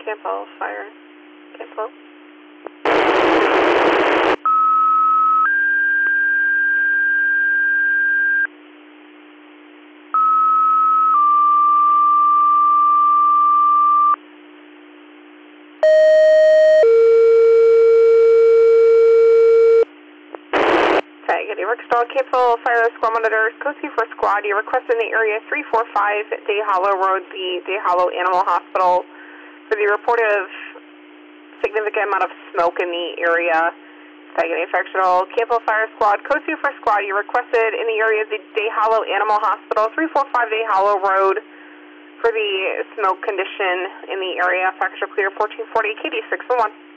Campo Fire. Campo. Rickstall, Campo Fire Squad Monitor, Coast 4 Squad. You requested in the area 345 Day Hollow Road, the Day Hollow Animal Hospital, for the report of significant amount of smoke in the area. Infectional, Campo Fire Squad, Coast 4 Squad. You requested in the area of the Day Hollow Animal Hospital, 345 Day Hollow Road, for the smoke condition in the area. Factor clear 1440, KD 611.